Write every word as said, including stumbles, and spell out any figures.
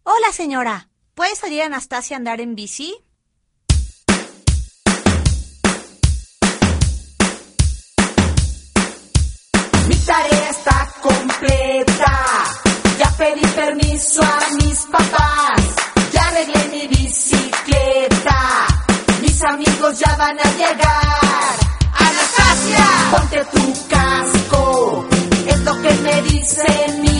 Hola, señora. ¿Puede salir Anastasia a andar en bici? Mi tarea está completa. Ya pedí permiso a mis papás. Ya arreglé mi bicicleta. Mis amigos ya van a llegar. ¡Anastasia! Ponte tu casco. Es lo que me dice mi